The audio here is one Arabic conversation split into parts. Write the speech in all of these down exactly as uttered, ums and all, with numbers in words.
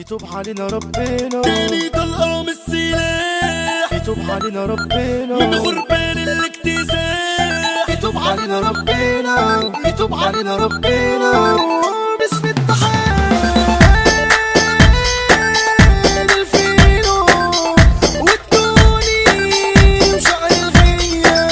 يتوب علينا ربنا تاني طلقة من السلاح، يتوب علينا ربنا من غربان الاكتساح، يتوب علينا ربنا يتوب علينا ربنا باسم التحال الفينو والدوني وشعر الغية.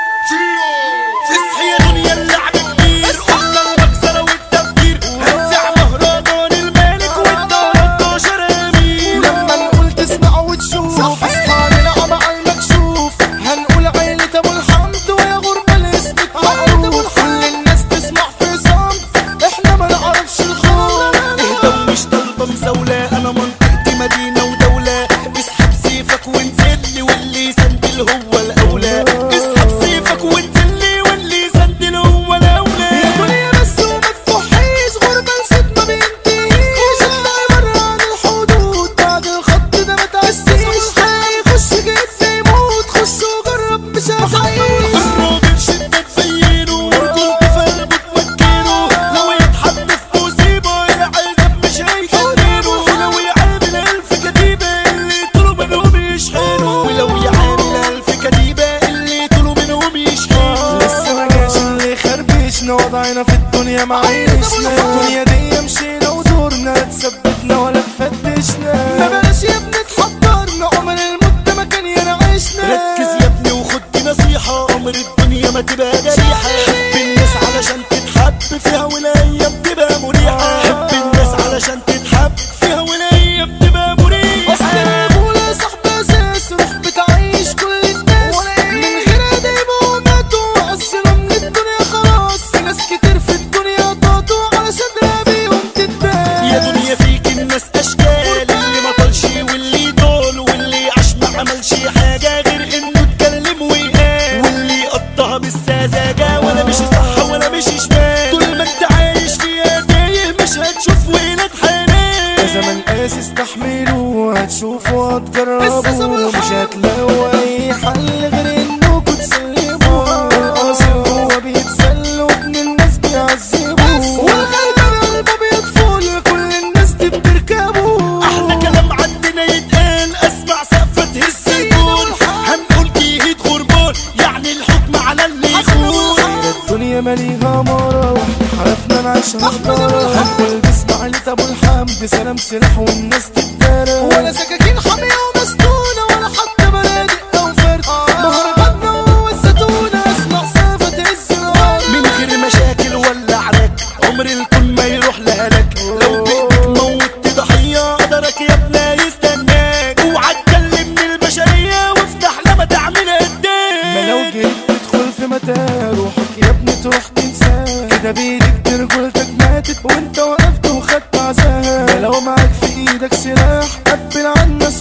اصحي يا دنيا اللعب كبير، قلنا المكسرة والتفكير، هنزع مهرجان الملك والتلاتاشر امير. لما نقول تسمع وتشوف اصحى نلعب على المكشوف، هنقول عيلة ابو الحمد ويا غربة الاسم معروف. كل الناس تسمع في صمت، احنا ما نعرفش الخوف. اهدى ومش طالبة مزاولة، انا منطقتي مدينة ودولة. اسحب سيفك وانزلي واللي يسندل هو الاولى. اسحب سيفك وانزلي واللي يسندل هو الاولى. يا دنيا بس وما تفحيش، غربة نسيت ما بينتهيش. اطلعي برا عن الحدود، بعد الخط ده ما تعسيش. هيخش جيت يموت، خش وجرب مش هتعيش. الراجل شدة تبينه ورجولته في قلبه تمكنه. لو يتحط في مصيبة العذاب مش هيكمله. ولو يعامل ألف كتيبة اللي طلوا منهم يشحنوا. ولو يعامل ألف كتيبة اللي طلوا منهم يشحنوا. لسه ما جاش اللي خربشنا، وضعنا في الدنيا معيشنا. الدنيا دي مشينا ودورنا، لا تثبتنا ولا تفتشنا. ما بلاش يا ابني تحضرنا، عمر المدة ما كان ينعشنا. ركز يا ابني وخد دي نصيحة، عمر الدنيا ما تبقى جريحة. حب الناس علشان تتحب فيها، والأيام تبقى مريحة. حب الناس علشان تتحب فيها، والأيام تبقى مريحة. اصل الرجولة صاحب اساس، روح بتعيش كل الناس. من غير ادب وماتوا عزنا من الدنيا خلاص. في ناس كتير في الدنيا طاطوا على صدرها بيهم تتباس. يا دنيا فيك الناس اشكال، اللي ما طالش واللي طال، واللي عاش ما عملش حاجه غير انه اتكلم وقال، واللي قطع بالسذاجه ولا مش صح ولا مش شمال. طول ما انت عايش فيها تايه مش هتشوف ولاد حنان. يا زمن قاس استحملوا، هتشوفوا هتجربوا، مش هتلاقوا اي حل غير انكوا تسلموا. القاسم هو بيتسلوا، ابن الناس بيعذبوا، والغلبان قلبه بيطفل، كل الناس دي بتركبوا. احلى كلام عندنا يتقال، اسمع سقفه تهز الجول. هنقول جهد غربان، يعني الحكم على اللي يخون. الدنيا ماليها مرة، واحنا حرفنا نعيشها حضارة. هنقول باسم عيلة ابو الحمد، سلام سلاح والناس تتدارى. ولا سكاكين حامية ومسنونة، ولا حتى بنادق او فرد. مهرجاننا هو الزتونة، اسمع سقفة تهز الارض. من غير مشاكل ولا عراك، عمر الكون ما يروح لهلك. لو بايدك موت ضحية قدرك يا ابني يستناك. اوعى تكلم من البشرية وافتح لما تعمل قدام. ما لو جيت تدخل في متاهة، روحك يا ابني تروح تنساه. كده بايدك دي رجولتك ماتت، وانت وقفت وخدت عزاها. ما لو معاك في ايدك سلاح، قبل على الناس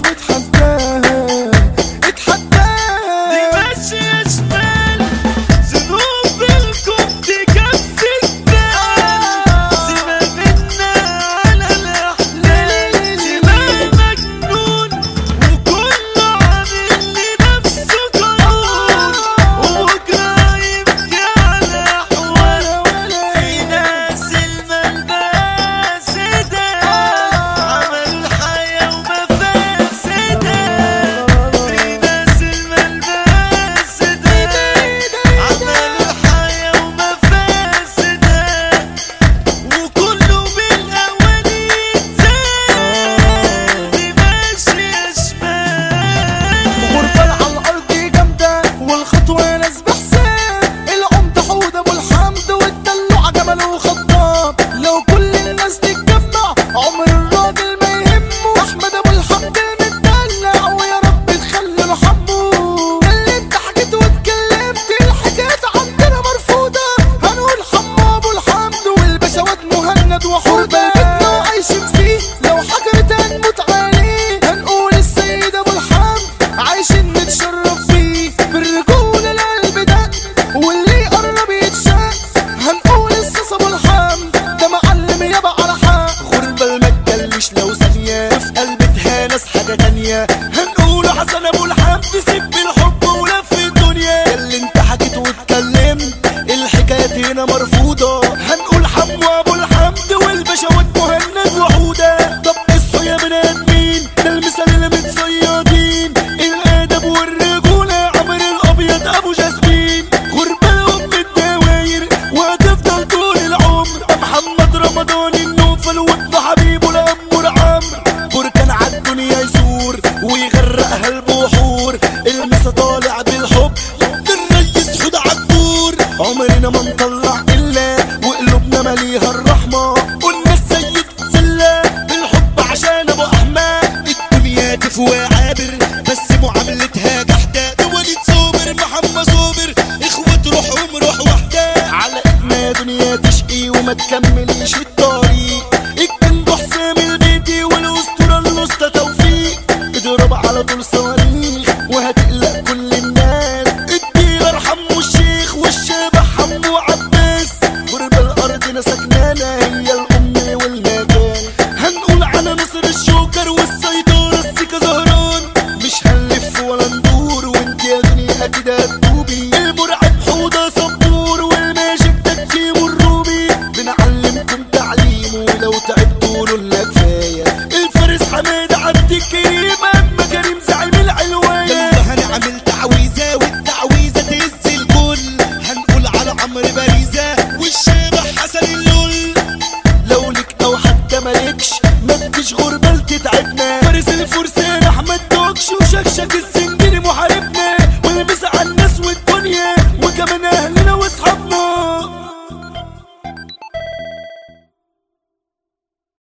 واتحداها اتحداها. دي ماشية شمال، ذنوب الكون تكفي الدم. سيبها منا على الأحلام، سيبها مجنون وكله عامل لنفسه قانون. وبكرة يبكي على أحوال. في ناس الملبسة ده عملوا الحياة ومفاسدة. في ناس الملبسة ده عملوا الحياة ومفاسدة. وكله بالأول يتزاد. دي ماشية شمال. غربال على الارض جامدة، والخطوة ناس بحساب. العمدة حود ابو الحمد، والدلوع جمل وخطاب. لو كل الناس تتجمع، عمر الراجل ما يهمه. احمد ابو الحمد المدلع، ويا رب تخلي له حمه. كلمت حكيت واتكلمت، الحكايات عندنا مرفوضة. هنقول حمو ابو الحمد، والبشوات مهند وحوده. بيتنا وعايشين فيه، لو حكرت هنموت عليه. هنقول السيد ابو الحمد، عايشين نتشرف فيه. بالرجولة القلب ده، واللي يقرب يتشاف. هنقول السيس ابو الحمد، ده معلم يابا على حق. غربة ما تجلش لو ثانية، في قلبتها ناس حاجة تانية. هنقول حسن ابو الحمد، سيب